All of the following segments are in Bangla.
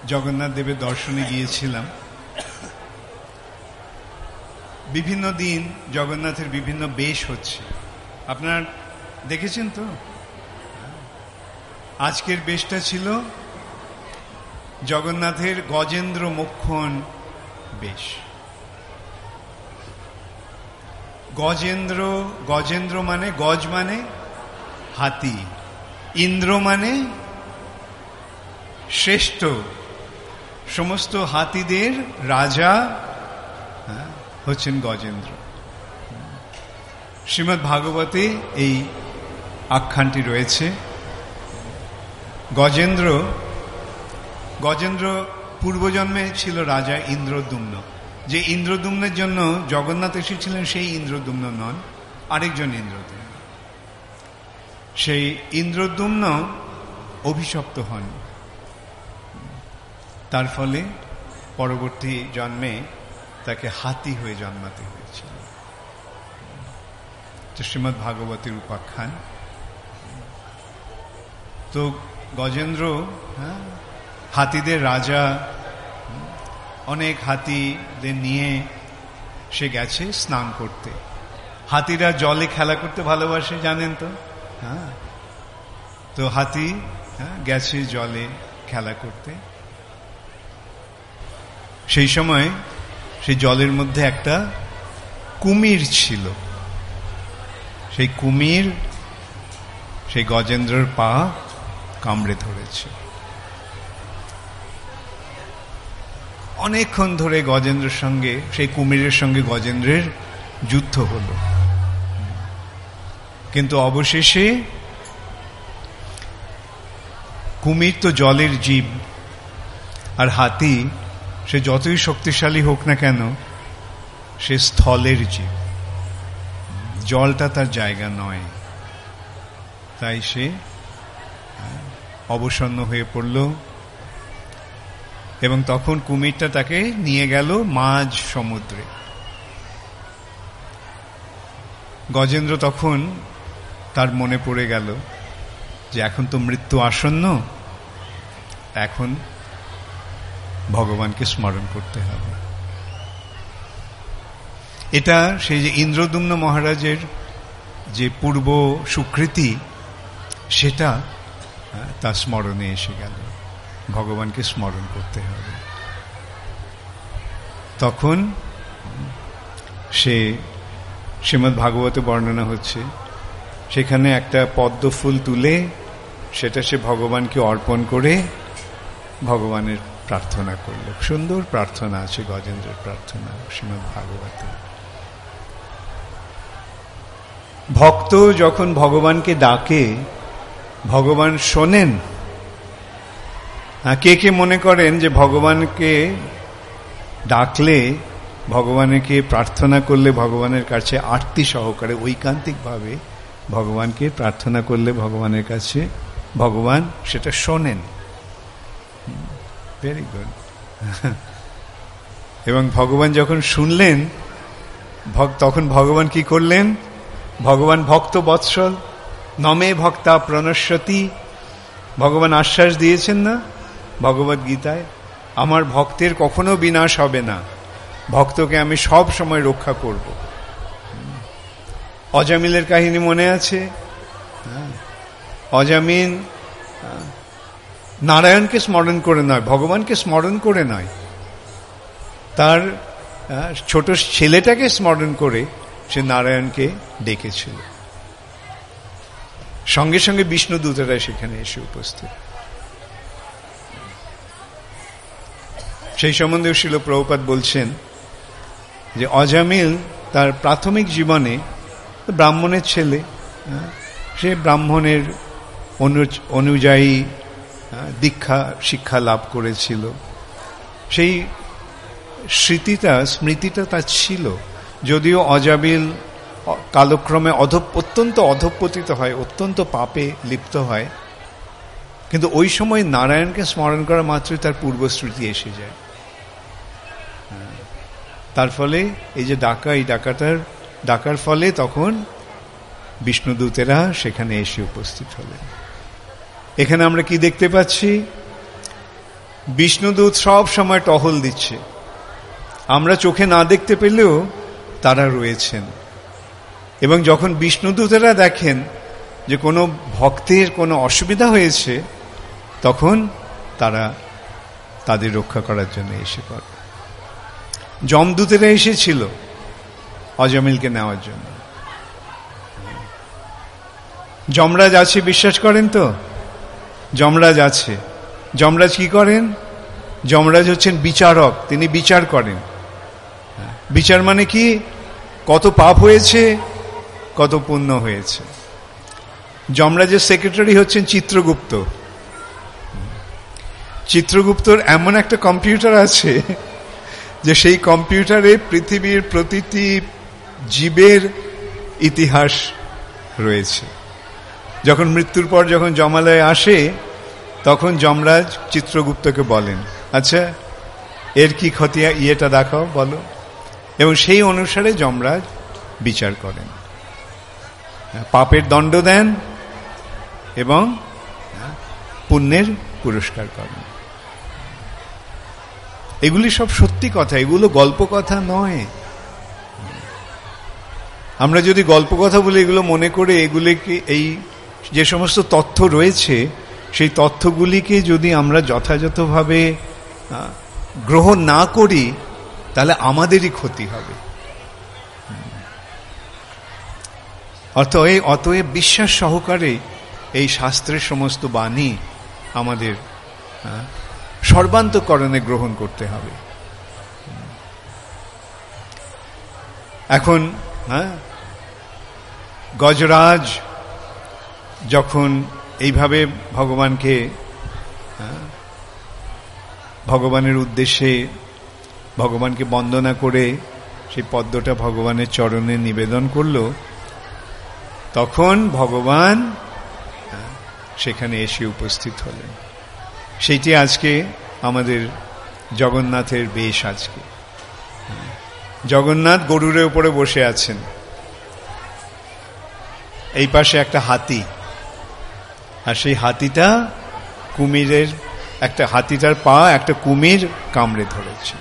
জগন্নাথ দেবের দর্শনে গিয়েছিলাম। বিভিন্ন দিন জগন্নাথের বিভিন্ন বেশ হচ্ছে, আপনারা দেখেছেন তো। আজকের বেশটা ছিল জগন্নাথের গজেন্দ্র মোক্ষণ বেশ। গজেন্দ্র, গজেন্দ্র মানে গজ মানে হাতি, ইন্দ্র মানে শ্রেষ্ঠ, সমস্ত হাতিদের রাজা হচ্ছেন গজেন্দ্র। শ্রীমদ্ ভাগবতে এই আখ্যানটি রয়েছে। গজেন্দ্র পূর্বজন্মে ছিল রাজা ইন্দ্রদ্যুম্ন। যে ইন্দ্রদ্যুম্নের জন্য জগন্নাথ এসেছিলেন সেই ইন্দ্রদ্যুম্ন নন, আরেকজন ইন্দ্রদ্যুম্ন। সেই ইন্দ্রদ্যুম্ন অভিশপ্ত হন, তার ফলে পরবর্তী জন্মে তাকে হাতি হয়ে জন্মাতে হয়েছিল। শ্রীমদ্ ভাগবতের উপাখ্যান। তো গজেন্দ্র হাতিদের রাজা, অনেক হাতিদের নিয়ে সে গেছে স্নান করতে। হাতিরা জলে খেলা করতে ভালোবাসে, জানেন তো। তো হাতি গেছে জলে খেলা করতে। সেই সময় সেই জলের মধ্যে একটা কুমির ছিল। সেই কুমির সেই গজেন্দ্রের পা কামড়ে ধরেছে। অনেকক্ষণ ধরে গজেন্দ্রের সঙ্গে, সেই কুমিরের সঙ্গে গজেন্দ্রের যুদ্ধ হল, কিন্তু অবশেষে কুমির তো জলের জীব, আর হাতি সে যতই শক্তিশালী হোক না কেন সে স্থলের জীব, জলটা তার জায়গা নয়। তাই সে অবসন্ন হয়ে পড়ল এবং তখন কুমিরটা তাকে নিয়ে গেল মাঝ সমুদ্রে। গজেন্দ্র তখন তার মনে পড়ে গেল যে এখন তো মৃত্যু আসন্ন, এখন ভগবানকে স্মরণ করতে হবে। এটা সেই যে ইন্দ্রদ্যুম্ন মহারাজের যে পূর্ব সুকৃতি, সেটা তার স্মরণে এসে গেল, ভগবানকে স্মরণ করতে হবে। তখন সে, শ্রীমদ্ ভাগবতে বর্ণনা হচ্ছে, সেখানে একটা পদ্ম ফুল তুলে সেটা সে ভগবানকে অর্পণ করে ভগবানের প্রার্থনা করল। সুন্দর প্রার্থনা আছে গজেন্দ্রের প্রার্থনা শ্রীমদ্ ভাগবতে। ভক্ত যখন ভগবানকে ডাকে ভগবান শোনেন। কে কে মনে করেন যে ভগবানকে ডাকলে, ভগবানকে প্রার্থনা করলে, ভগবানের কাছে আরতি সহকারে ঐকান্তিকভাবে ভগবানকে প্রার্থনা করলে ভগবানের কাছে ভগবান সেটা শোনেন? Very good. এবং ভগবান যখন শুনলেন, তখন ভগবান কি করলেন? ভগবান ভক্ত বৎসল, নমে ভক্তা প্রণশ্যতি। ভগবান আশ্বাস দিয়েছেন না ভগবদ গীতায়, আমার ভক্তের কখনো বিনাশ হবে না, ভক্তকে আমি সব সময় রক্ষা করব। অজামিলের কাহিনী মনে আছে? অজামিল নারায়ণকে স্মরণ করে নয়, ভগবানকে স্মরণ করে নয়, তার ছোট ছেলেটাকে স্মরণ করে সে নারায়ণকে ডেকেছিল। সঙ্গে সঙ্গে বিষ্ণু দূতেরা সেখানে এসে উপস্থিত। সেই সম্বন্ধে শ্রীল প্রভুপাদ বলছেন যে অজামিল তার প্রাথমিক জীবনে ব্রাহ্মণের ছেলে, সে ব্রাহ্মণের অনুযায়ী দীক্ষা শিক্ষা লাভ করেছিল। সেই স্মৃতিটা তার ছিল। যদিও অজামিল কালক্রমে অত্যন্ত অধঃপতিত হয়, অত্যন্ত পাপে লিপ্ত হয়, কিন্তু ওই সময় নারায়ণকে স্মরণ করা মাত্রই তার পূর্বস্মৃতি এসে যায়। তার ফলে এই যে ডাকার ফলে তখন বিষ্ণুদূতেরা সেখানে এসে উপস্থিত হলেন। এখানে আমরা কি দেখতে পাচ্ছি? বিষ্ণুদূত সব সময় টহল দিচ্ছে, আমরা চোখে না দেখতে পেলেও তারা রয়েছেন। এবং যখন বিষ্ণুদূতেরা দেখেন যে কোনো ভক্তের কোনো অসুবিধা হয়েছে, তখন তারা তাদের রক্ষা করার জন্য এসে পড়ে। যমদূতেরা এসেছিল অজমিলকে নেওয়ার জন্য। যমরাজ আছে, বিশ্বাস করেন তো? যমরাজ আছে। যমরাজ কি করেন? যমরাজ হচ্ছেন বিচারক, তিনি বিচার করেন। বিচার মানে কি? কত পাপ হয়েছে, কত পুণ্য হয়েছে। যমরাজের সেক্রেটারি হচ্ছেন চিত্রগুপ্ত। চিত্রগুপ্তর এমন একটা কম্পিউটার আছে যে সেই কম্পিউটারে পৃথিবীর প্রতিটি জীবের ইতিহাস রয়েছে। যখন মৃত্যুর পর যখন যমালয়ে আসে, তখন যমরাজ চিত্রগুপ্তকে বলেন, আচ্ছা এর কি খতিয়া, ইয়েটা দেখাও, বলো। এবং সেই অনুসারে যমরাজ বিচার করেন, পাপের দণ্ড দেন এবং পুণ্যের পুরস্কার করেন। এগুলি সব সত্যি কথা, এগুলো গল্প কথা নয়। আমরা যদি গল্প কথা বলে এগুলো মনে করে এগুলিকে, এই যে সমস্ত তথ্য রয়েছে সেই তথ্যগুলিকে যদি আমরা যথাযথভাবে গ্রহণ না করি, তাহলে আমাদেরই ক্ষতি হবে। অতএব বিশ্বাস সহকারে এই শাস্ত্রের সমস্ত বাণী আমাদের সর্বান্তকরণে গ্রহণ করতে হবে। এখন গজরাজ যখন এইভাবে ভগবানের উদ্দেশ্যে ভগবানকে বন্দনা করে সেই পদ্মটা ভগবানের চরণে নিবেদন করল, তখন ভগবান সেখানে এসে উপস্থিত হলেন। সেইটি আজকে আমাদের জগন্নাথের বেশ। আজকে জগন্নাথ গরুরের উপরে বসে আছেন, এই পাশে একটা হাতি, আর সেই হাতিটা কুমিরের, একটা হাতিটার পা একটা কুমির কামড়ে ধরেছে।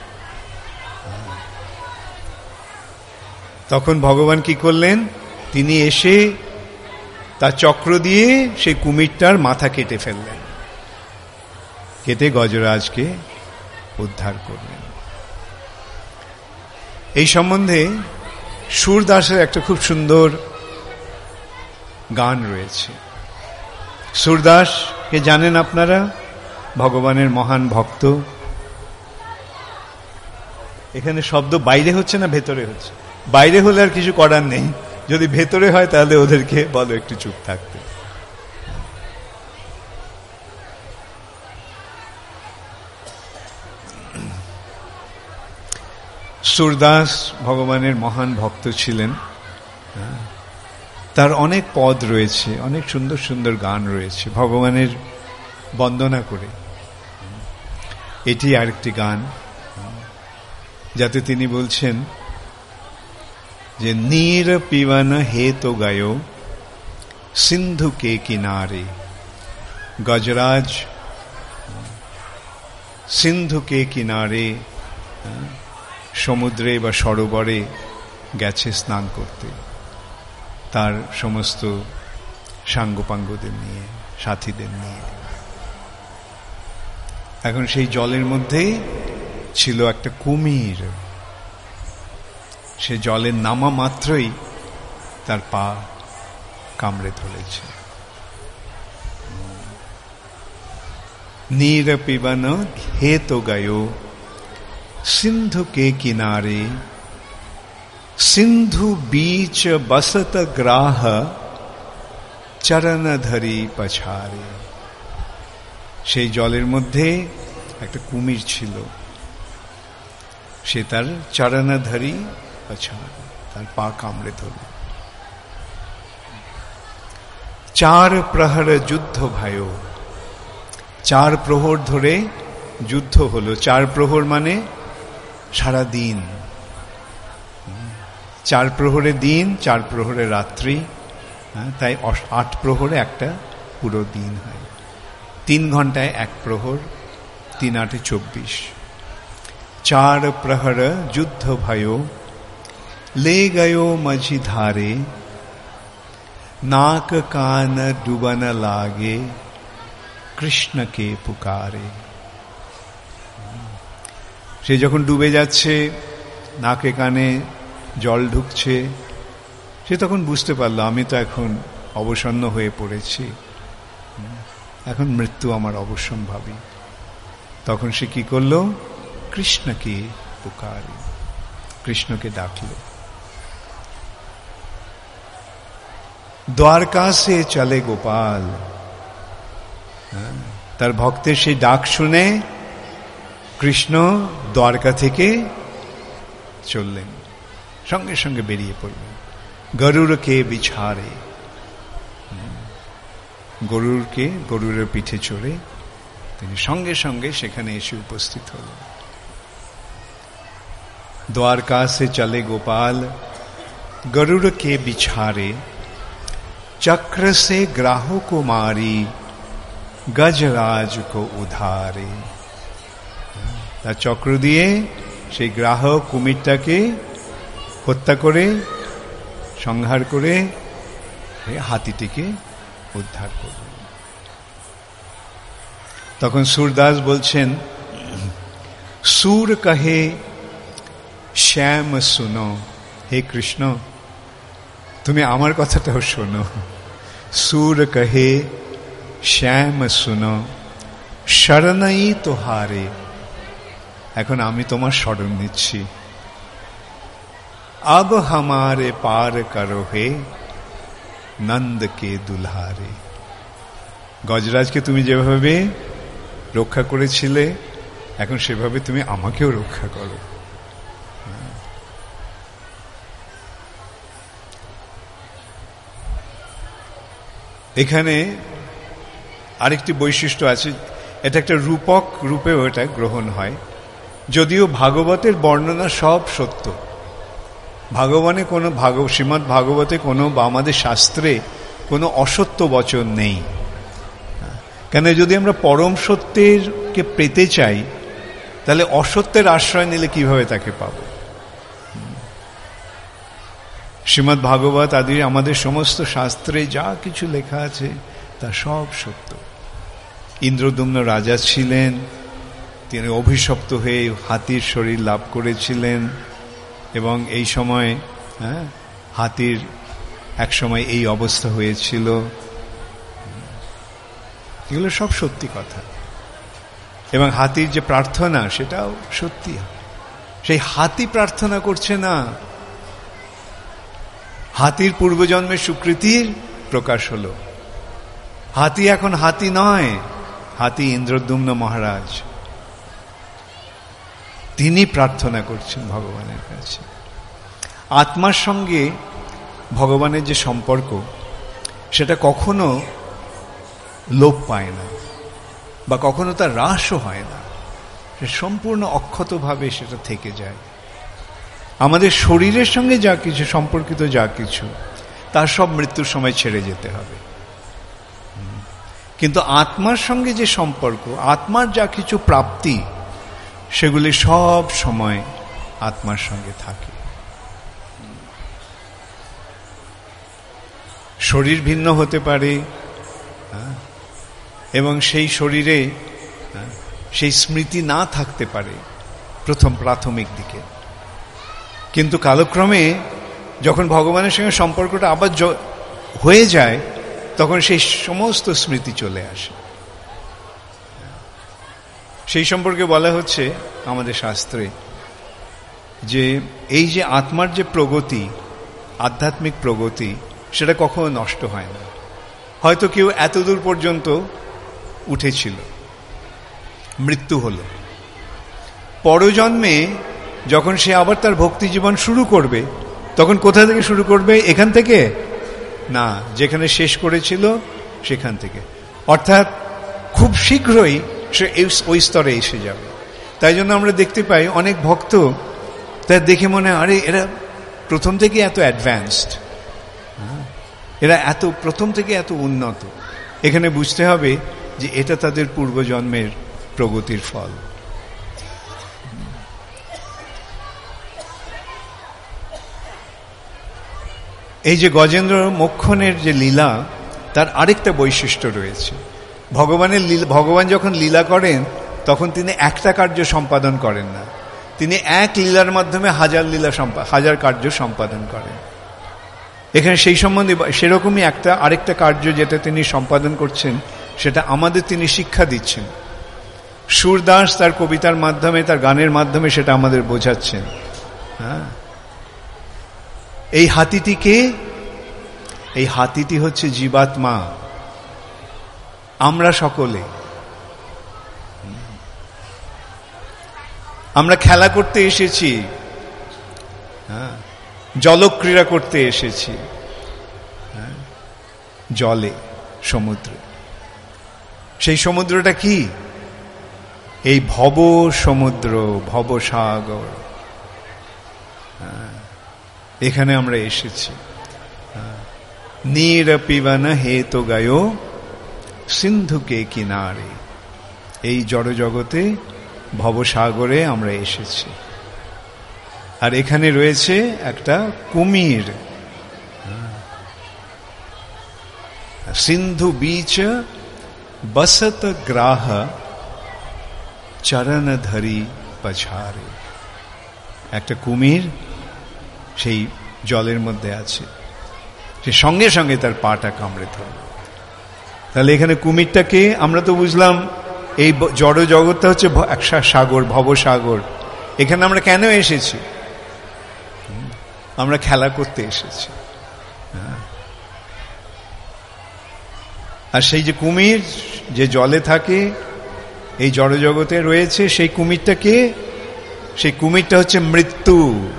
তখন ভগবান কি করলেন? তিনি এসে তার চক্র দিয়ে সেই কুমিরটার মাথা কেটে ফেললেন, কেটে গজরাজকে উদ্ধার করলেন। এই সম্বন্ধে সুরদাসের একটা খুব সুন্দর গান রয়েছে। সুরদাসকে জানেন আপনারা? ভগবানের মহান ভক্ত। এখানে শব্দ বাইরে হচ্ছে না ভেতরে হচ্ছে? বাইরে হলে আর কিছু করার নেই, যদি ভেতরে হয় তাহলে ওদেরকে বলো একটু চুপ থাকতে। সুরদাস ভগবানের মহান ভক্ত ছিলেন। তার অনেক পদ রয়েছে, অনেক সুন্দর সুন্দর গান রয়েছে ভগবানের বন্দনা করে। এটি আরেকটি গান, যাতে তিনি বলছেন যে নীর পিবন হে তো গয়ো সিন্ধু কে কিনারে। গজরাজ সিন্ধু কে কিনারে, সমুদ্রে বা সরোবরে গেছে স্নান করতে তার সমস্ত সাঙ্গপাঙ্গদের নিয়ে, সাথীদের নিয়ে। এখন সেই জলের মধ্যে ছিল একটা কুমির। সে জলের নামা মাত্রই তার পা কামড়ে ধরেছে। নীর পিবন হে তো গয়ো সিন্ধু কে কিনারে, সিন্ধু बीच बसत ग्राह চরণ ধরি পছারে। সেই জলের মধ্যে একটা কুমির ছিল, সে তার চরণ ধরি পছারে, তার পা কামড়ে ধরল। চার প্রহর যুদ্ধ ভয়, চার প্রহর ধরে যুদ্ধ হলো। চার প্রহর মানে সারা দিন, চার প্রহরে দিন, চার প্রহরে রাত্রি, তাই 8 প্রহরে একটা পুরো দিন হয়। 3 ঘন্টায় 1 প্রহর, 3:8-24। 4 प्रहर युद्ध भयो, ले गयो मझी धारे, नाक कान डूबन लागे, কৃষ্ণ কে পুকারে। সে যখন ডুবে যাচ্ছে, নাকে কানে জল ঢুকছে, সে তখন বুঝতে পারলো আমি তো এখন অবসন্ন হয়ে পড়েছি, এখন মৃত্যু আমার অবশ্যম্ভাবী। তখন সে কি করলো? কৃষ্ণকে পুকারে, কৃষ্ণকে ডাকলো। দ্বারকা সে চলে গোপাল, তার ভক্তের সেই ডাক শুনে কৃষ্ণ দ্বারকা থেকে চললেন, সঙ্গে সঙ্গে বেরিয়ে পড়লেন। গরুরকে বিছাড়ে, গরুরের পিঠে চড়ে তিনি সঙ্গে সঙ্গে সেখানে এসে উপস্থিত হলেন। দ্বারকা সে চলে গোপাল, গরুরকে বিছাড়ে, চক্র সে গ্রাহ কো মারি, গজরাজ কো উধারে। তার চক্র দিয়ে সেই গ্রাহক কুমিরটাকে হত্যা করে, সংহার করে হাতিটিকে উদ্ধার করলেন। তখন সুরদাস বলছেন, সুর কহে শ্যাম শুনো, হে কৃষ্ণ তুমি আমার কথাটাও শোনো। সুর কহে শ্যাম শুনো, শরণই তোহারে, এখন আমি তোমার শরণ নিচ্ছি। अब हमारे पार करो हे नंद के दुल्हारे। গজরাজকে তুমি যেভাবে রক্ষা করেছিলে, এখন সেভাবে তুমি আমাকেও রক্ষা করো। এখানে আরেকটি বৈশিষ্ট্য আছে, এটা একটা রূপক রূপেও এটা গ্রহণ হয়। যদিও ভাগবতের বর্ণনা সব সত্য, ভগবানে কোনো শ্রীমদ্ ভাগবতে কোনো বা আমাদের শাস্ত্রে কোনো অসত্য বচন নেই। কেন, যদি আমরা পরম সত্যেরকে পেতে চাই তাহলে অসত্যের আশ্রয় নিলে কিভাবে তাকে পাব? শ্রীমদ্ ভাগবত আদি আমাদের সমস্ত শাস্ত্রে যা কিছু লেখা আছে তা সব সত্য। ইন্দ্রদ্যুম্ন রাজা ছিলেন, তিনি অভিশপ্ত হয়ে হাতির শরীর লাভ করেছিলেন, এবং এই সময় হাতির এক সময় এই অবস্থা হয়েছিল। এগুলো সব সত্যি কথা। এবং হাতির যে প্রার্থনা সেটাও সত্যি। সেই হাতি প্রার্থনা করছে না, হাতির পূর্বজন্মের সুকৃতির প্রকাশ হলো। হাতি এখন হাতি নয়, হাতি ইন্দ্রদ্যুম্ন মহারাজ, তিনি প্রার্থনা করছেন ভগবানের কাছে। আত্মার সঙ্গে ভগবানের যে সম্পর্ক সেটা কখনো লোপ পায় না বা কখনো তার হ্রাসও হয় না, সে সম্পূর্ণ অক্ষতভাবে সেটা থেকে যায়। আমাদের শরীরের সঙ্গে যা কিছু সম্পর্কিত, যা কিছু তার সব মৃত্যুর সময় ছেড়ে যেতে হবে, কিন্তু আত্মার সঙ্গে যে সম্পর্ক, আত্মার যা কিছু প্রাপ্তি, সেগুলি সব সময় আত্মার সঙ্গে থাকে। শরীর ভিন্ন হতে পারে এবং সেই শরীরে সেই স্মৃতি না থাকতে পারে প্রাথমিক দিকে, কিন্তু কালক্রমে যখন ভগবানের সঙ্গে সম্পর্কটা আবার হয়ে যায় তখন সেই সমস্ত স্মৃতি চলে আসে। সেই সম্পর্কে বলা হচ্ছে আমাদের শাস্ত্রে যে এই যে আত্মার যে প্রগতি, আধ্যাত্মিক প্রগতি, সেটা কখনো নষ্ট হয় না। হয়তো কেউ এতদূর পর্যন্ত উঠেছিল, মৃত্যু হলো, পরজন্মে যখন সে আবার তার ভক্তি জীবন শুরু করবে তখন কোথা থেকে শুরু করবে? এখান থেকে না, যেখানে শেষ করেছিল সেখান থেকে। অর্থাৎ খুব শীঘ্রই সে ওই স্তরে এসে যাবে। তাই জন্য আমরা দেখতে পাই অনেক ভক্ত, তার দেখে মনে হয় আরে এরা প্রথম থেকে এত অ্যাডভান্সড, এরা প্রথম থেকে এত উন্নত। এখানে বুঝতে হবে যে এটা তাদের পূর্বজন্মের প্রগতির ফল। এই যে গজেন্দ্র মোক্ষণের যে লীলা, তার আরেকটা বৈশিষ্ট্য রয়েছে। ভগবান যখন লীলা করেন তখন তিনি একটা কার্য সম্পাদন করেন না, তিনি এক লীলার মাধ্যমে হাজার কার্য সম্পাদন করেন। এখানে সেই সম্বন্ধে সেরকমই আরেকটা কার্য যেটা তিনি সম্পাদন করছেন, সেটা আমাদের তিনি শিক্ষা দিচ্ছেন। সুরদাস তার কবিতার মাধ্যমে, তার গানের মাধ্যমে সেটা আমাদের বোঝাচ্ছেন। হ্যাঁ, এই হাতিটিকে, এই হাতিটি হচ্ছে জীবাত্মা, আমরা সকলে। আমরা খেলা করতে এসেছি, হ্যাঁ, জলক্রীড়া করতে এসেছি, হ্যাঁ, জলে, সমুদ্রে। সেই সমুদ্রটা কি? এই ভব সমুদ্র, ভবসাগর। এখানে আমরা এসেছি। নীর পিবন হেতু গায়ো সিন্ধুকে কিনারে। এই জড় জগতে, ভবসাগরে আমরা এসেছি। আর এখানে রয়েছে একটা কুমির। সিন্ধু বীচ বসত গ্রাহ চরণ ধরি পছারে। একটা কুমির সেই জলের মধ্যে আছে, সে সঙ্গে সঙ্গে তার পাটা কামড়ে ধরল। তাহলে এখানে কুমিরটাকে আমরা তো বুঝলাম, এই জড় জগৎটা হচ্ছে একটা সাগর, ভবসাগর। এখানে আমরা কেন এসেছি? আমরা খেলা করতে এসেছি। আর সেই যে কুমির যে জলে থাকে, এই জড় জগতে রয়েছে, সেই কুমিরটাকে, সেই কুমিরটা হচ্ছে মৃত্যু।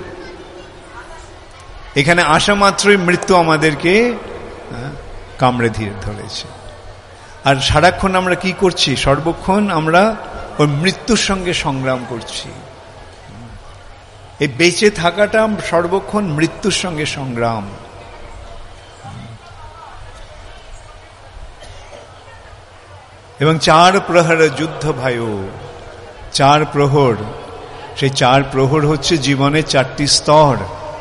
এখানে আসা মাত্রই মৃত্যু আমাদেরকে কামড়ে ধরেছে। আর সারাক্ষণ আমরা কি করছি? সর্বক্ষণ আমরা ওই মৃত্যুর সঙ্গে সংগ্রাম করছি। এই বেঁচে থাকাটা সর্বক্ষণ মৃত্যুর সঙ্গে সংগ্রাম। এবং 4 প্রহর যুদ্ধ ভায়ো, 4 প্রহর, সেই 4 প্রহর হচ্ছে জীবনের 4টি স্তর।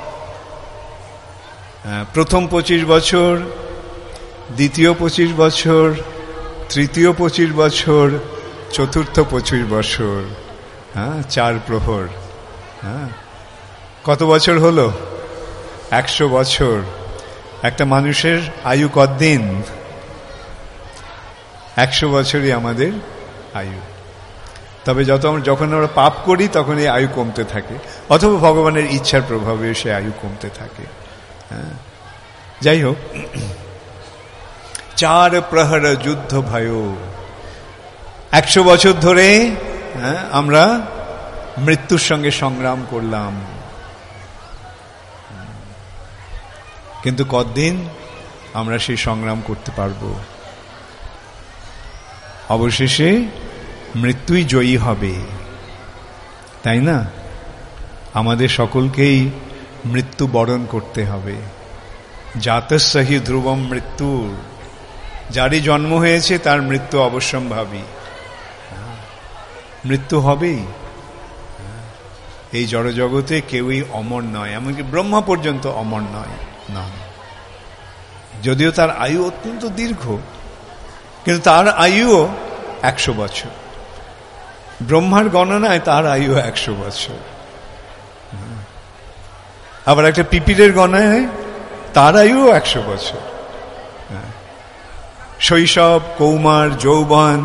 প্রথম 25 বছর, দ্বিতীয় 25 বছর, তৃতীয় 25 বছর, চতুর্থ 25 বছর। হ্যাঁ, 4 প্রহর। হ্যাঁ, কত বছর হলো? 100 বছর। একটা মানুষের আয়ু কতদিন? 100 বছরই আমাদের আয়ু। তবে যখন আমরা পাপ করি তখন এই আয়ু কমতে থাকে, অথবা ভগবানের ইচ্ছার প্রভাবে সে আয়ু কমতে থাকে। যাই হোক, 4 প্রহর যুদ্ধ ভয়ো। 100 বছর ধরে আমরা মৃত্যুর সঙ্গে সংগ্রাম করলাম, কিন্তু কতদিন আমরা সেই সংগ্রাম করতে পারবো? অবশেষে মৃত্যুই জয়ী হবে, তাই না? আমাদের সকলকেই মৃত্যু বরণ করতে হবে। জাতস্যহি ধ্রুবম মৃত্যু, যারই জন্ম হয়েছে তার মৃত্যু অবশ্যম্ভাবী। মৃত্যু হবেই। এই জড়জগতে কেউই অমর নয়, এমনকি ব্রহ্মা পর্যন্ত অমর নয়। যদিও তার আয়ু অত্যন্ত দীর্ঘ, কিন্তু তার আয়ুও 100 বছর। ব্রহ্মার গণনায় তার আয়ু 100 বছর। আবার একটা পিপিলের গণনায় তার আয়ু 100 বছর। শৈশব, কৌমার, যৌবন,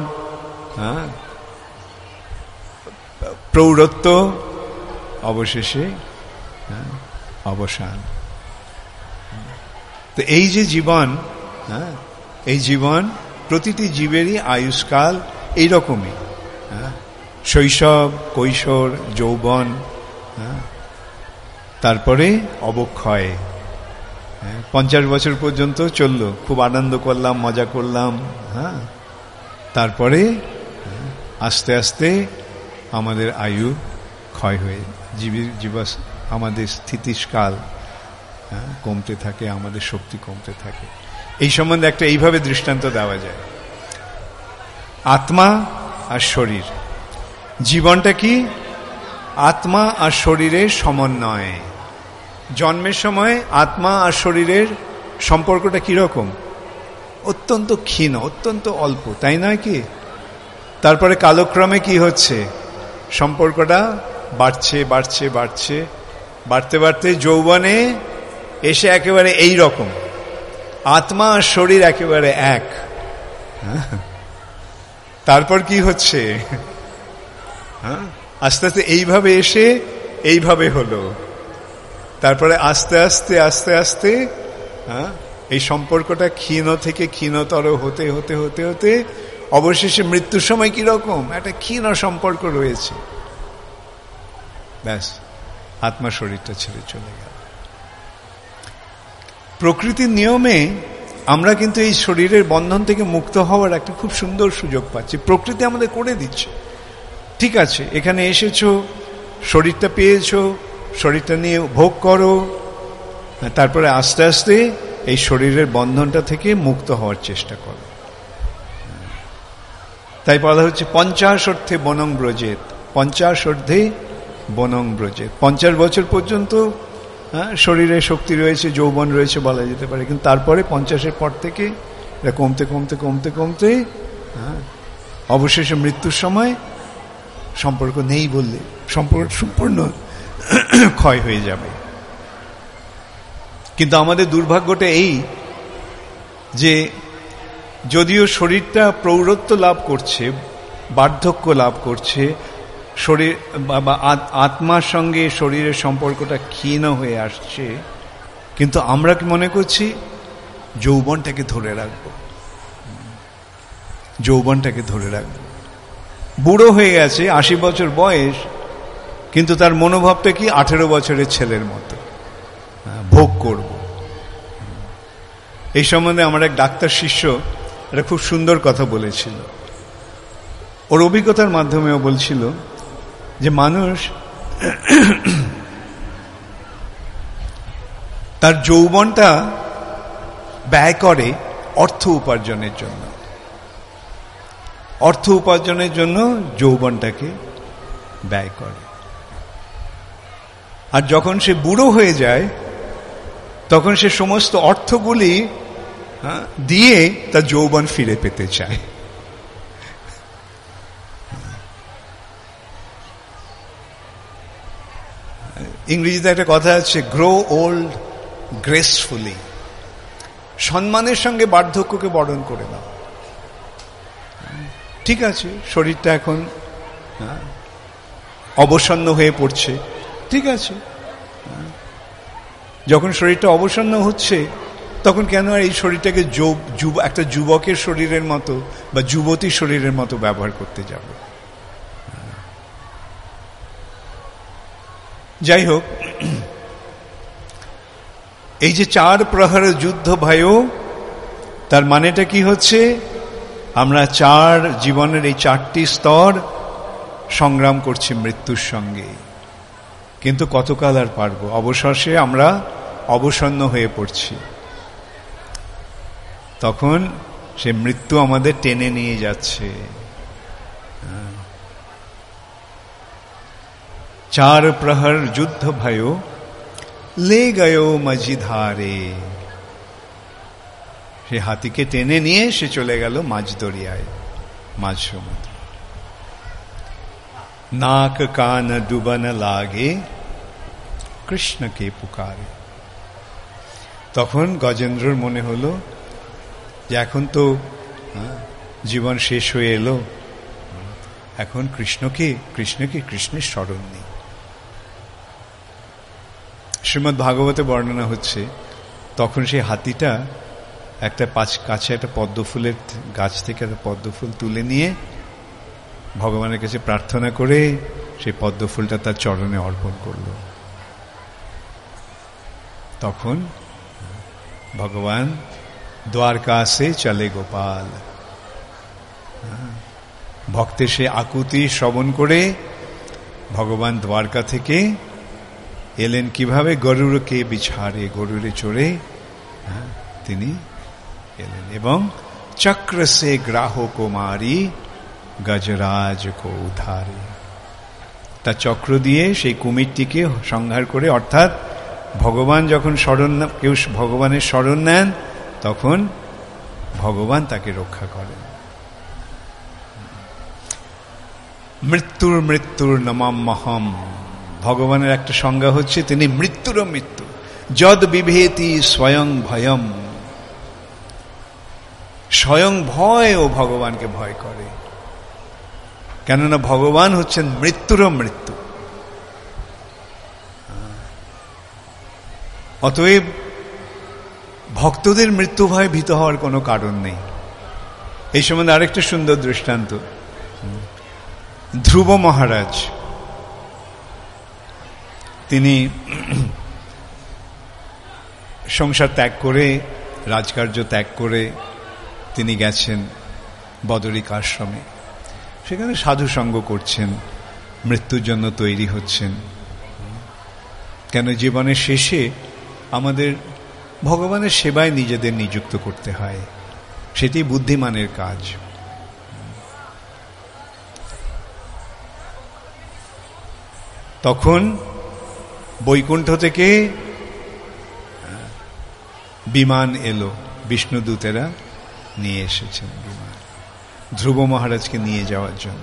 প্রৌঢ়ত্ব, অবশেষে অবসান। তো এই যে জীবন, এই জীবন প্রতিটি জীবেরই আয়ুষ্কাল এইরকমই। শৈশব, কৈশোর, যৌবন, তারপরে অবক্ষয়। 50 বছর পর্যন্ত চললো, খুব আনন্দ করলাম, মজা করলাম। তারপরে আস্তে আস্তে আমাদের আয়ু ক্ষয় হয়ে আমাদের স্থিতিস্কাল কমতে থাকে, আমাদের শক্তি কমতে থাকে। এই সম্বন্ধে একটা এইভাবে দৃষ্টান্ত দেওয়া যায়। আত্মা আর শরীর জীবনটা কি? আত্মা আর শরীরের সমন্বয়। জন্মের সময় আত্মা আর শরীরের সম্পর্কটা কিরকম? অত্যন্ত ক্ষীণ, অত্যন্ত অল্প, তাই নয় কি? তারপরে কালক্রমে কি হচ্ছে? সম্পর্কটা বাড়ছে বাড়ছে বাড়ছে, বাড়তে বাড়তে যৌবনে এসে একেবারে এই রকম, আত্মা আর শরীর একেবারে এক। তারপর কি হচ্ছে? আস্তে আস্তে এইভাবে এসে এইভাবে হলো, তারপরে আস্তে আস্তে আস্তে আস্তে এই সম্পর্কটা ক্ষীণ থেকে ক্ষীণতর হতে হতে হতে হতে অবশেষে মৃত্যুর সময় কিরকম একটা ক্ষীণ সম্পর্ক রয়েছে, ব্যাস আত্মা শরীরটা ছেড়ে চলে গেল। প্রকৃতির নিয়মে আমরা কিন্তু এই শরীরের বন্ধন থেকে মুক্ত হওয়ার একটা খুব সুন্দর সুযোগ পাচ্ছি, প্রকৃতি আমাদের করে দিচ্ছে। ঠিক আছে, এখানে এসেছো, শরীরটা পেয়েছো, শরীরটা নিয়ে ভোগ করো, তারপরে আস্তে আস্তে এই শরীরের বন্ধনটা থেকে মুক্ত হওয়ার চেষ্টা করো। তাই বলা হচ্ছে 50 অর্থে বনং ব্রজেত, 50 অর্ধে বনং ব্রজেত। 50 বছর পর্যন্ত শরীরে শক্তি রয়েছে, যৌবন রয়েছে বলা যেতে পারে, কিন্তু তারপরে 50-এর পর থেকে এটা কমতে কমতে কমতে কমতে অবশেষে মৃত্যুর সময় সম্পর্ক নেই বললে সম্পর্ক সম্পূর্ণ ক্ষয় হয়ে যাবে। কিন্তু আমাদের দুর্ভাগ্যটা এই যে যদিও শরীরটা প্রৌঢ়ত্ব লাভ করছে, বার্ধক্য লাভ করছে, শরীর বা আত্মার সঙ্গে শরীরের সম্পর্কটা ক্ষীণ হয়ে আসছে, কিন্তু আমরা কি মনে করছি যৌবনটাকে ধরে রাখব, যৌবনটাকে ধরে রাখব। বুড়ো হয়ে গেছে, 80 বছর বয়স, কিন্তু তার মনোভাবটা কি 18 বছরের ছেলের মতো, ভোগ করব। এই সম্বন্ধে আমার এক ডাক্তার শিষ্য একটা খুব সুন্দর কথা বলেছিল, ওর অভিজ্ঞতার মাধ্যমেও বলছিল যে মানুষ তার যৌবনটা ব্যয় করে অর্থ উপার্জনের জন্য, অর্থ উপার্জনের জন্য যৌবনটাকে ব্যয় করে। আর যখন সে বুড়ো হয়ে যায় তখন সে সমস্ত অর্থগুলি দিয়ে তার যৌবন ফিরে পেতে চায়। ইংরেজিতে একটা কথা আছে, গ্রো ওল্ড গ্রেসফুলি, সম্মানের সঙ্গে বার্ধক্যকে বরণ করে নাও। ঠিক আছে, শরীরটা এখন অবসন্ন হয়ে পড়ছে, ঠিক আছে, যখন শরীরটা অবসন্ন হচ্ছে তখন কেন আর এই শরীরটাকে একটা যুবকের শরীরের মতো বা যুবতীর শরীরের মতো ব্যবহার করতে যাব? যাই হোক, এই যে 4 প্রহর যুদ্ধ ভাইও, তার মানেটা কি হচ্ছে? আমরা জীবনের এই 4টি স্তর সংগ্রাম করছি মৃত্যুর সঙ্গে, কিন্তু কতকাল আর পারবো? অবশেষে আমরা অবসন্ন হয়ে পড়ছি, তখন সে মৃত্যু আমাদের টেনে নিয়ে যাচ্ছে। 4 প্রহর যুদ্ধ भयो লে গয়ো মাঝিধারে, সে হাতিকে টেনে নিয়ে সে চলে গেল মাঝ দরিয়ায়, মাঝ সমুদ্র। নাক কান ডুবন লাগে কৃষ্ণকে পুকারে। তখন গজেন্দ্রর মনে হলো যে এখন তো জীবন শেষ হয়ে এলো, এখন কৃষ্ণের স্মরণ নেই। শ্রীমদ্ ভাগবতে বর্ণনা হচ্ছে, তখন সেই হাতিটা একটা কাছে একটা পদ্মফুলের গাছ থেকে একটা পদ্মফুল তুলে নিয়ে ভগবানের কাছে প্রার্থনা করে সেই পদ্মফুলটা তার চরণে অর্পণ করল। তখন ভগবান দ্বারকা সে চলে গোপাল, ভক্তের সে আকুতি শ্রবণ করে ভগবান দ্বারকা থেকে এলেন কিভাবে? গরুরকে বিছাড়ে, গরুরে চড়ে তিনি এলেন এবং চক্র সে গ্রাহ কুমারী গজরাজ কো উদ্ধারে। তার চক্র দিয়ে সেই কুমিরটিকে সংহার করে, অর্থাৎ ভগবান যখন কেউ ভগবানের শরণ নেন তখন ভগবান তাকে রক্ষা করেন। মৃত্যুর নমাম্যহম, ভগবানের একটা সংজ্ঞা হচ্ছে তিনি মৃত্যুরও মৃত্যু। যদ বিভেতি স্বয়ং ভয়ম, স্বয়ং ভয় ও ভগবানকে ভয় করে, কেননা ভগবান হচ্ছেন মৃত্যুরও মৃত্যু। অতএব ভক্তদের মৃত্যু ভয় ভীত হওয়ার কোনো কারণ নেই। এই সম্বন্ধে আরেকটা সুন্দর দৃষ্টান্ত, ধ্রুব মহারাজ, তিনি সংসার ত্যাগ করে, রাজকার্য ত্যাগ করে তিনি গেছেন বদরিক আশ্রমে। সেখানে সাধু সঙ্গ করছেন, মৃত্যুর জন্য তৈরি হচ্ছেন। কেন জীবনের শেষে আমাদের ভগবানের সেবায় নিজেদের নিযুক্ত করতে হয়, সেটি বুদ্ধিমানের কাজ। তখন বৈকুণ্ঠ থেকে বিমান এলো, বিষ্ণুদূতেরা নিয়ে এসেছেন বিমান ধ্রুব মহারাজকে নিয়ে যাওয়ার জন্য।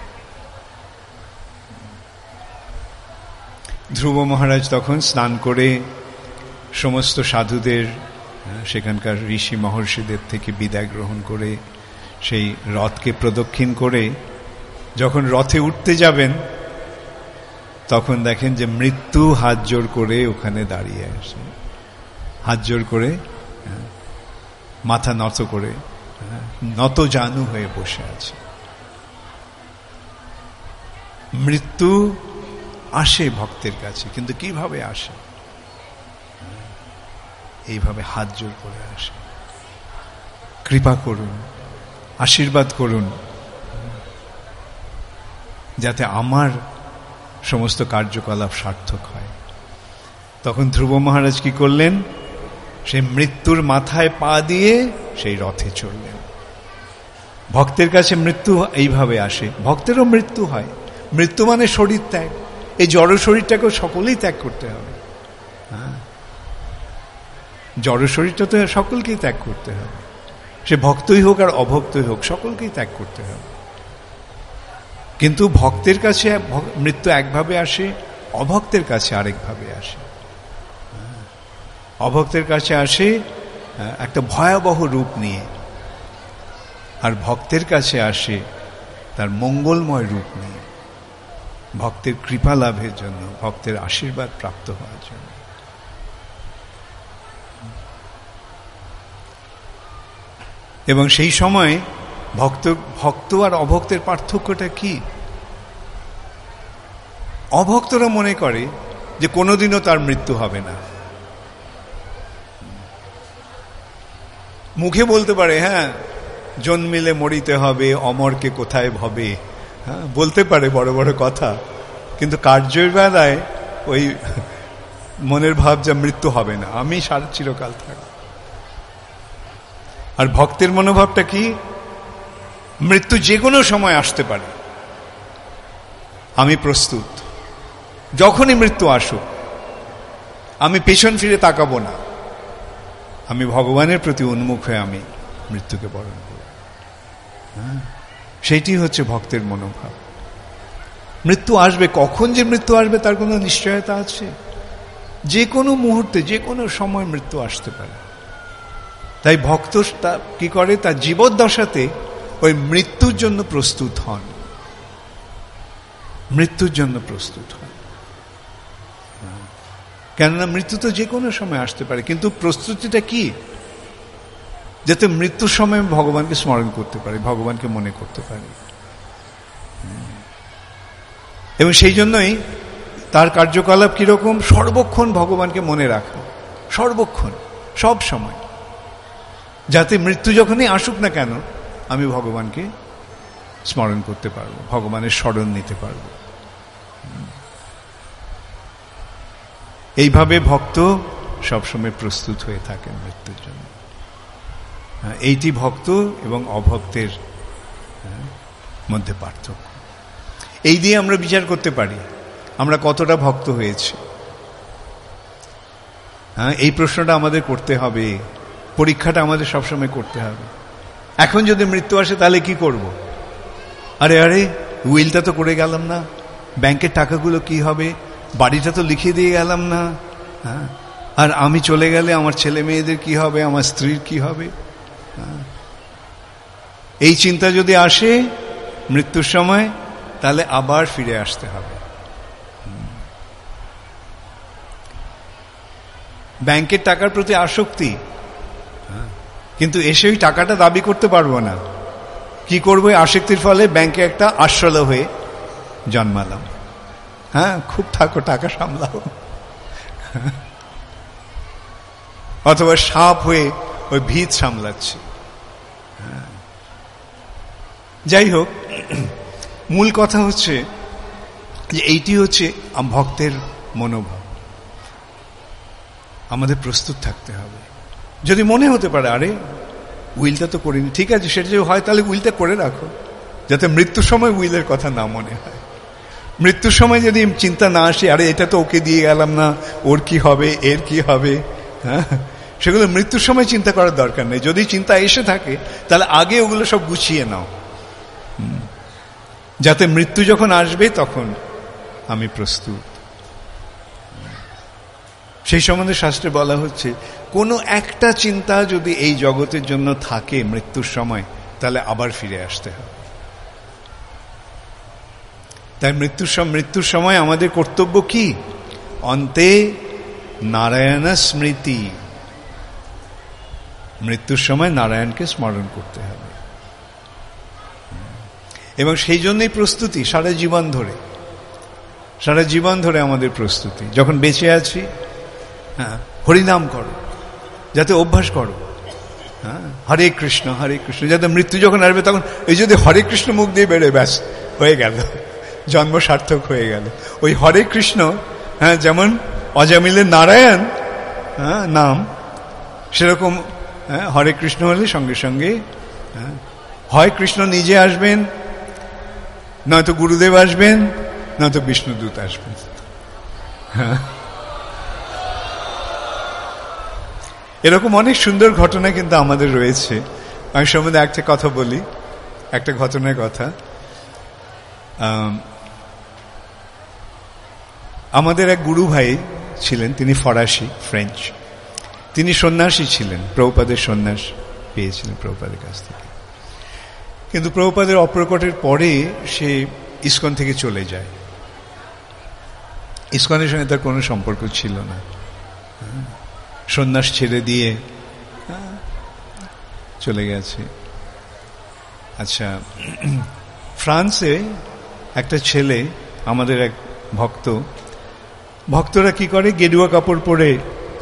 ধ্রুব মহারাজ তখন স্নান করে সমস্ত সাধুদের, সেখানকার ঋষি মহর্ষিদের থেকে বিদায় গ্রহণ করে সেই রথকে প্রদক্ষিণ করে যখন রথে উঠতে যাবেন, তখন দেখেন যে মৃত্যু হাত জোর করে ওখানে দাঁড়িয়ে আছে, হাত জোর করে, মাথা নত করে, নত জানু হয়ে বসে আছে। মৃত্যু আসে ভক্তের কাছে, কিন্তু কিভাবে আসে? এইভাবে হাত জোর করে আসে। কৃপা করুন, আশীর্বাদ করুন, যাতে আমার সমস্ত কার্যকলাপ সার্থক হয়। তখন ধ্রুব মহারাজ কি করলেন? সেই মৃত্যুর মাথায় পা দিয়ে সেই রথে চললেন। ভক্তের কাছে মৃত্যু এইভাবে আসে, ভক্তেরও মৃত্যু হয়। মৃত্যু মানে শরীর ত্যাগ। এই জড় শরীরটাকেও সকলেই ত্যাগ করতে হবে। জড় শরীরটা তো সকলকেই ত্যাগ করতে হবে, সে ভক্তই হোক আর অভক্তই হোক, সকলকেই ত্যাগ করতে হবে। কিন্তু ভক্তের কাছে মৃত্যু একভাবে আসে, অভক্তের কাছে আরেকভাবে আসে। অভক্তের কাছে আসে একটা ভয়াবহ রূপ নিয়ে, আর ভক্তের কাছে আসে তার মঙ্গলময় রূপ নিয়ে, ভক্তের কৃপা লাভের জন্য, ভক্তের আশীর্বাদ প্রাপ্ত হওয়ার জন্য। এবং সেই সময় ভক্ত আর অভক্তের পার্থক্যটা কি? অভক্তরা মনে করে যে কোনোদিনও তার মৃত্যু হবে না। মুখে বলতে পারে, হ্যাঁ জন্মিলে মরিতে হবে, অমরকে কোথায় ভবে, হ্যাঁ বলতে পারে বড় বড় কথা, কিন্তু কার্যের বেলায় ওই মনের ভাব যে মৃত্যু হবে না, আমি সারা চিরকাল থাকব। আর ভক্তের মনোভাবটা কি? মৃত্যু যে কোনো সময় আসতে পারে, আমি প্রস্তুত, যখনই মৃত্যু আসুক আমি পেছন ফিরে তাকাবো না, আমি ভগবানের প্রতি উন্মুখ হয়ে আমি মৃত্যুকে বরণ করব। সেইটি হচ্ছে ভক্তের মনোভাব। মৃত্যু আসবে, কখন যে মৃত্যু আসবে তার কোনো নিশ্চয়তা আছে? যে কোনো মুহূর্তে, যে কোনো সময় মৃত্যু আসতে পারে। তাই ভক্ত কি করে? তার জীবদ্দশাতে ওই মৃত্যুর জন্য প্রস্তুত হন, মৃত্যুর জন্য প্রস্তুত হন। কেননা মৃত্যু তো যে কোনো সময় আসতে পারে, কিন্তু প্রস্তুতিটা কি? যাতে মৃত্যুর সময় ভগবানকে স্মরণ করতে পারে, ভগবানকে মনে করতে পারে। এবং সেই জন্যই তার কার্যকলাপ কিরকম? সর্বক্ষণ ভগবানকে মনে রাখা, সর্বক্ষণ, সব সময়, যাতে মৃত্যু যখনই আসুক না কেন আমি ভগবানকে স্মরণ করতে পারবো, ভগবানের শরণ নিতে পারবো। এইভাবে ভক্ত সবসময় প্রস্তুত হয়ে থাকেন মৃত্যুর জন্য। এইটি ভক্ত এবং অভক্তের মধ্যে পার্থক্য। এই দিয়ে আমরা বিচার করতে পারি আমরা কতটা ভক্ত হয়েছি। হ্যাঁ, এই প্রশ্নটা আমাদের করতে হবে, পরীক্ষাটা আমাদের সবসময় করতে হবে। এখন যদি মৃত্যু আসে তাহলে কি করব? আরে উইলটা তো করে গেলাম না, ব্যাংকের টাকাগুলো কি হবে, বাড়িটা তো লিখে দিয়ে গেলাম না, হ্যাঁ, আর আমি চলে গেলে আমার ছেলে মেয়েদের কি হবে, আমার স্ত্রীর কি হবে? এই চিন্তা যদি আসে মৃত্যুর সময়, তাহলে আবার ফিরে আসতে হবে। ব্যাংকের টাকার প্রতি আসক্তি, কিন্তু এসে ওই টাকাটা দাবি করতে পারবো না। কি করবো? আসক্তির ফলে ব্যাংকে একটা আশ্রল হয়ে জন্মালাম। হ্যাঁ, খুব থাকো, টাকা সামলাও। অথবা সাপ হয়ে ওই ভিত সামলাচ্ছে। যাই হোক, মূল কথা হচ্ছে যে এইটি হচ্ছে ভক্তের মনোভাব। আমাদের প্রস্তুত থাকতে হবে। যদি মনে হতে পারে আরে উইলটা তো করিনি, ঠিক আছে, সেটা যদি হয় তাহলে উইলটা করে রাখো, যাতে মৃত্যুর সময় উইলের কথা না মনে হয়। মৃত্যুর সময় যদি চিন্তা না আসে আরে এটা তো ওকে দিয়ে গেলাম না, ওর কি হবে, এর কি হবে, হ্যাঁ, সেগুলো মৃত্যুর সময় চিন্তা করার দরকার নেই। যদি চিন্তা এসে থাকে তাহলে আগে ওগুলো সব গুছিয়ে নাও, যাতে মৃত্যু যখন আসবে তখন আমি প্রস্তুত। সেই সম্বন্ধে শাস্ত্রে বলা হচ্ছে কোনো একটা চিন্তা যদি এই জগতের জন্য থাকে মৃত্যুর সময়, তাহলে আবার ফিরে আসতে হবে। তাই মৃত্যুর সময় আমাদের কর্তব্য কি? অন্তে নারায়ণ স্মৃতি। মৃত্যুর সময় নারায়ণকে স্মরণ করতে হবে, এবং সেই জন্যই প্রস্তুতি সারা জীবন ধরে আমাদের প্রস্তুতি। যখন বেঁচে আছি, হ্যাঁ, হরিনাম করো, যাতে অভ্যাস করো, হ্যাঁ, হরে কৃষ্ণ হরে কৃষ্ণ, যাতে মৃত্যু যখন আসবে তখন এই যদি হরে কৃষ্ণ মুখ দিয়ে বেরোয়, ব্যাস হয়ে গেল, জন্ম সার্থক হয়ে গেল। ওই হরে কৃষ্ণ, হ্যাঁ, যেমন অজামিলের নারায়ণ, হ্যাঁ, নাম, সেরকম হরে কৃষ্ণ হলে সঙ্গে সঙ্গে হয় কৃষ্ণ নিজে আসবেন, নয়তো গুরুদেব আসবেন, নয়তো বিষ্ণুদূত আসবেন। হ্যাঁ, এরকম অনেক সুন্দর ঘটনা কিন্তু আমাদের রয়েছে। আমি সম্বন্ধে একটা কথা বলি, একটা ঘটনার কথা। আমাদের এক গুরু ভাই ছিলেন, তিনি ফরাসি, ফ্রেঞ্চ। তিনি সন্ন্যাসী ছিলেন, প্রভুপাদের সন্ন্যাস পেয়েছিলেন প্রভুপাদের কাছ থেকে। কিন্তু প্রভুপাদের অপ্রকটের পরে সে ইসকন থেকে চলে যায়। ইসকনের সঙ্গে তার কোনো সম্পর্ক ছিল না, সন্ন্যাস ছেড়ে দিয়ে চলে গেছে। আচ্ছা, ফ্রান্সে একটা ছেলে, আমাদের এক ভক্তরা কি করে, গেরুয়া কাপড় পরে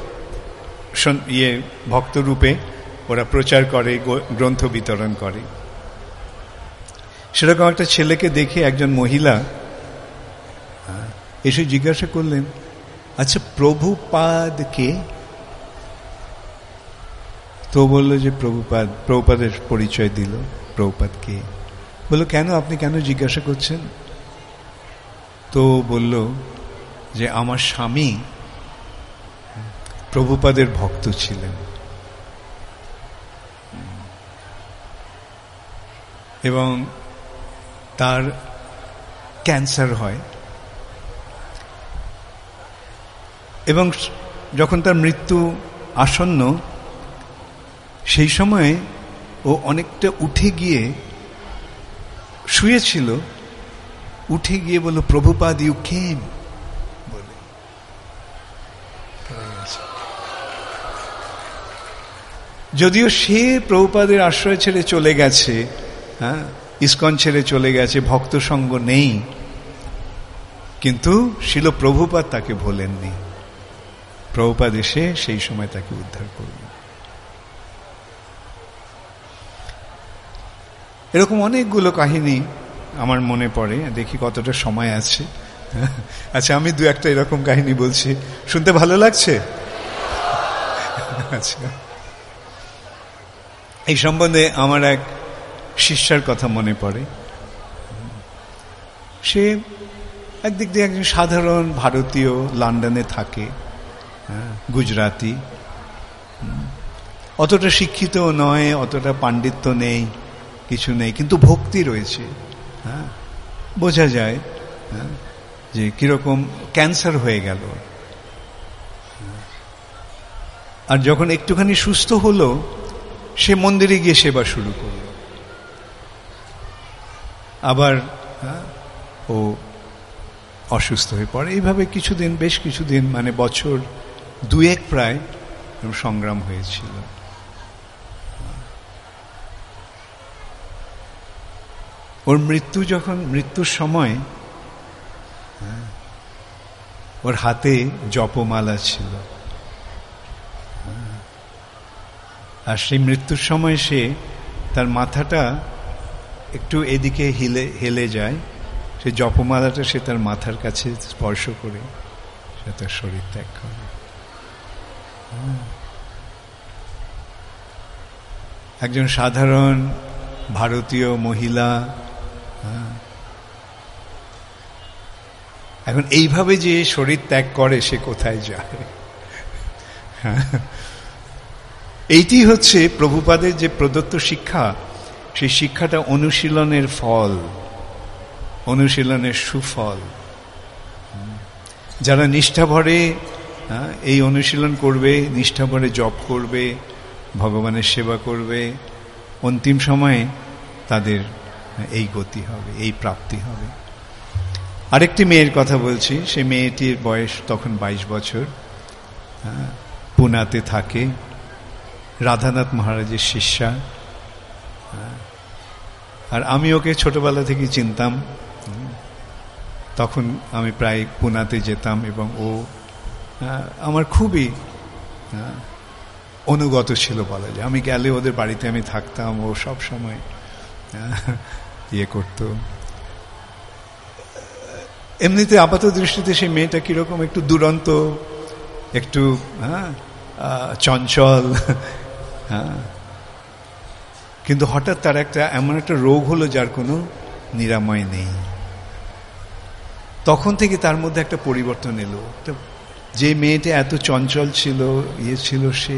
ভক্ত রূপে ওরা প্রচার করে, গ্রন্থ বিতরণ করে। সেরকম একটা ছেলেকে দেখে একজন মহিলা এসে জিজ্ঞাসা করলেন, আচ্ছা প্রভুপাদ কে? তো বললো যে প্রভুপাদের পরিচয় দিল। প্রভুপাদ কে? বললো কেন, আপনি কেন জিজ্ঞাসা করছেন? তো বলল যে আমার স্বামী প্রভুপাদের ভক্ত ছিলেন, এবং তার ক্যান্সার হয়, এবং যখন তার মৃত্যু আসন্ন, সেই সময় ও অনেকটা উঠে গিয়ে শুয়েছিল, উঠে গিয়ে বলল প্রভুপাদ ইউ কেম বলে। যদিও সে প্রভুপাদের আশ্রয় ছেড়ে চলে গেছে, হ্যাঁ, ইসকন ছেড়ে চলে গেছে, ভক্ত সঙ্গ নেই, কিন্তু শিল প্রভুপাদ তাকে ভোলেননি। প্রভুপাদ এসে সেই সময় তাকে উদ্ধার করলেন। এরকম অনেকগুলো কাহিনী আমার মনে পড়ে, দেখি কতটা সময় আছে। আচ্ছা, আমি দু একটা এরকম কাহিনী বলছি, শুনতে ভালো লাগছে? আচ্ছা, এই সম্বন্ধে আমার এক শিষ্যার কথা মনে পড়ে। সে একদিক দিয়ে একজন সাধারণ ভারতীয়, লন্ডনে থাকে, গুজরাতি, অতটা শিক্ষিত নয়, অতটা পাণ্ডিত্য নেই, কিছু নেই, কিন্তু ভক্তি রয়েছে। বোঝা যায় যে কিরকম ক্যান্সার হয়ে গেল। আর যখন একটুখানি সুস্থ হলো, সে মন্দিরে গিয়ে সেবা শুরু করল। আবার ও অসুস্থ হয়ে পড়ে। এইভাবে কিছুদিন, বেশ কিছুদিন, মানে বছর 2 প্রায় সংগ্রাম হয়েছিল। ওর মৃত্যুর সময় ওর হাতে জপমালা ছিল, আর সেই মৃত্যুর সময় সে তার মাথাটা একটু এদিকে হেলে যায়, সে জপমালাটা সে তার মাথার কাছে স্পর্শ করে সে তার শরীর ত্যাগ করে। একজন সাধারণ ভারতীয় মহিলা এখন এইভাবে যে শরীর ত্যাগ করে, সে কোথায় যায়? এইটি হচ্ছে প্রভুপাদের যে প্রদত্ত শিক্ষা, সেই শিক্ষাটা অনুশীলনের ফল, অনুশীলনের সুফল। যারা নিষ্ঠাভরে এই অনুশীলন করবে, নিষ্ঠাভরে জপ করবে, ভগবানের সেবা করবে, অন্তিম সময়ে তাদের এই গতি হবে, এই প্রাপ্তি হবে। আরেকটি মেয়ের কথা বলছি। সেই মেয়েটির বয়স তখন 22 বছর, পুনাতে থাকে, রাধানাথ মহারাজের শিষ্যা। আর আমি ওকে ছোটবেলা থেকে চিনতাম। তখন আমি প্রায় পুনাতে যেতাম এবং ও আমার খুবই অনুগত ছিল বলা যায়। আমি গেলে ওদের বাড়িতে আমি থাকতাম, ও সব সময় ইয়ে করত। এমনিতে আপাত দৃষ্টিতে সেই মেয়েটা কিরকম একটু দুরন্ত, একটু চঞ্চল, কিন্তু হঠাৎ তার এমন একটা রোগ হলো যার কোনো নিরাময় নেই। তখন থেকে তার মধ্যে একটা পরিবর্তন এলো। যে মেয়েটা এত চঞ্চল ছিল, ইয়ে ছিল, সে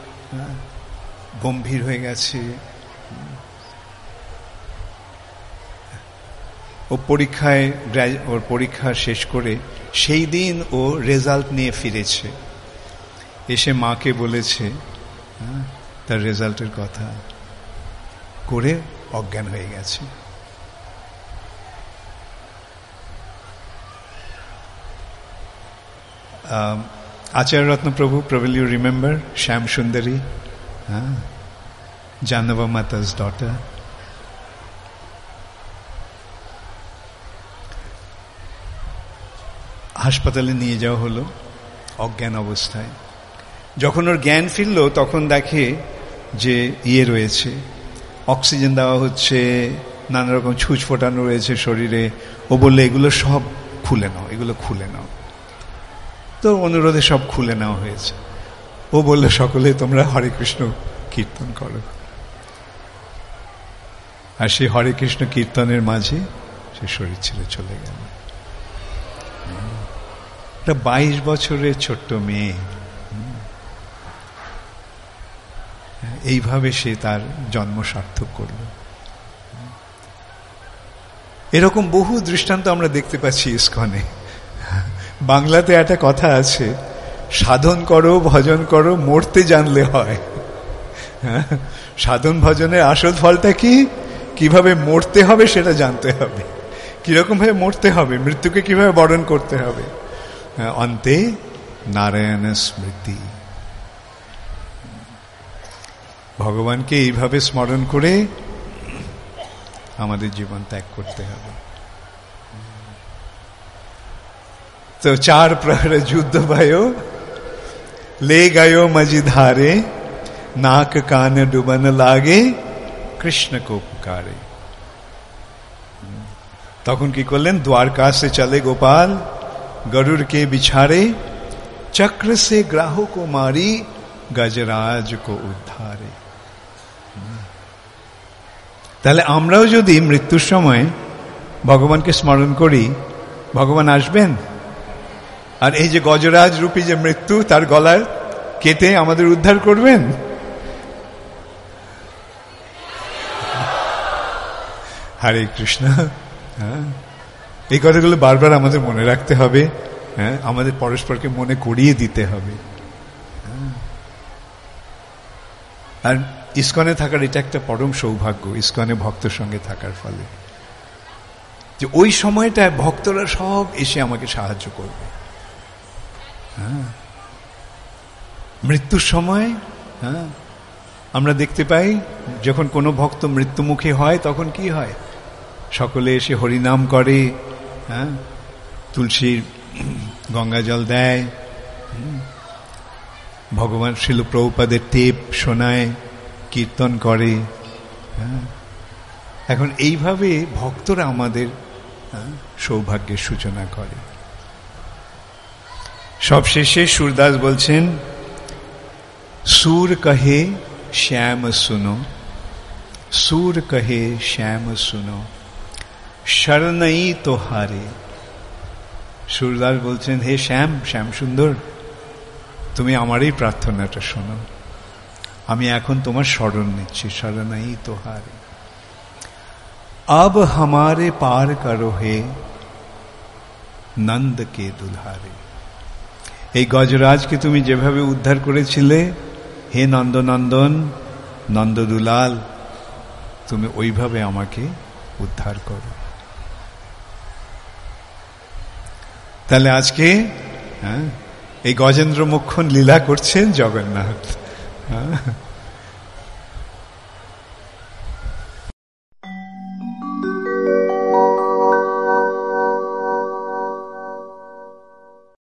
গম্ভীর হয়ে গেছে। ওর পরীক্ষা শেষ করে সেই দিন ও রেজাল্ট নিয়ে ফিরেছে, এসে মাকে বলেছে তার রেজাল্টের কথা, করে অজ্ঞান হয়ে গেছে। Acharya Ratna Prabhu, probably you remember Shyam Sundari, Janava Mata's daughter. হাসপাতালে নিয়ে যাওয়া হলো অজ্ঞান অবস্থায়। যখন ওর জ্ঞান ফিরল, তখন দেখে যে ইয়ে রয়েছে, অক্সিজেন দেওয়া হচ্ছে, নানা রকম ছুঁচ ফোটানো রয়েছে শরীরে। ও বললে এগুলো সব খুলে নাও, এগুলো খুলে নাও। তো অনুরোধে সব খুলে নেওয়া হয়েছে। ও বলল সকলে তোমরা হরে কৃষ্ণ কীর্তন করো। আর সেই হরে কৃষ্ণ কীর্তনের মাঝে সে শরীর ছেড়ে চলে গেল। একটা 22 বছরের ছোট্ট মেয়ে, এইভাবে সে তার জন্ম সার্থক করল। এরকম বহু দৃষ্টান্ত আমরা দেখতে পাচ্ছি ইসকনে। বাংলাতে একটা কথা আছে, সাধন করো, ভজন করো, মরতে জানলে হয়। সাধন ভজনের আসল ফলটা কি? কিভাবে মরতে হবে সেটা জানতে হবে, কিরকম ভাবে মরতে হবে, মৃত্যুকে কিভাবে বরণ করতে হবে। অন্তে নারায়ণ স্মৃতি। ভগবানকে এইভাবে স্মরণ করে আমাদের জীবন ত্যাগ করতে হবে। तो 4 प्रहर युद्ध भयो, ले गयो मझधारे, नाक कान डुबन लागे, कृष्ण को पुकारे। তখন কি করলেন? द्वारका से चले गोपाल, गरुड़ के बिछारे, चक्र से ग्राहो को मारी, गजराज को उद्धारे। তাহলে আমরাও যদি মৃত্যুর সময় ভগবানকে স্মরণ করি, ভগবান আসবেন? আর এই যে গজরাজ রূপী যে মৃত্যু, তার গলায় কেটে আমাদের উদ্ধার করবেন? হরে কৃষ্ণ। হ্যাঁ, এই কথাগুলো বারবার আমাদের মনে রাখতে হবে। হ্যাঁ, আমাদের পরস্পরকে মনে করিয়ে দিতে হবে। আর ইস্কনে থাকার এটা একটা পরম সৌভাগ্য, ইস্কনে ভক্তের সঙ্গে থাকার ফলে, যে ওই সময়টায় ভক্তরা সব এসে আমাকে সাহায্য করবে। হ্যাঁ, মৃত্যুর সময় হ্যাঁ আমরা দেখতে পাই যখন কোনো ভক্ত মৃত্যুমুখী হয় তখন কি হয়, সকলে এসে হরিনাম করে, হ্যাঁ, তুলসীর গঙ্গা জল দেয়, ভগবান শিল প্রভুপাদের টেপ শোনায়, কীর্তন করে। হ্যাঁ, এখন এইভাবে ভক্তরা আমাদের সৌভাগ্যের সূচনা করে। সব শেষে সুরদাস বলছেন, সুর কহে শ্যাম শুনো, সুর কহে শ্যাম শুনো, শরণই তো হারে। সুরদাস বলছেন, হে শ্যাম, শ্যাম সুন্দর, তুমি আমারই প্রার্থনাটা শোনো, আমি এখন তোমার শরণ নিচ্ছি। শরণই তো হারে, अब हमारे पार करो हे নন্দ কে দুলহারে। এই গজরাজকে তুমি যেভাবে উদ্ধার করেছিলে, হে নন্দনন্দন, নন্দদুলাল, তুমি ওইভাবে আমাকে উদ্ধার করো। তাহলে আজকে এই গজেন্দ্র মোক্ষণ লীলা করছেন জগন্নাথ।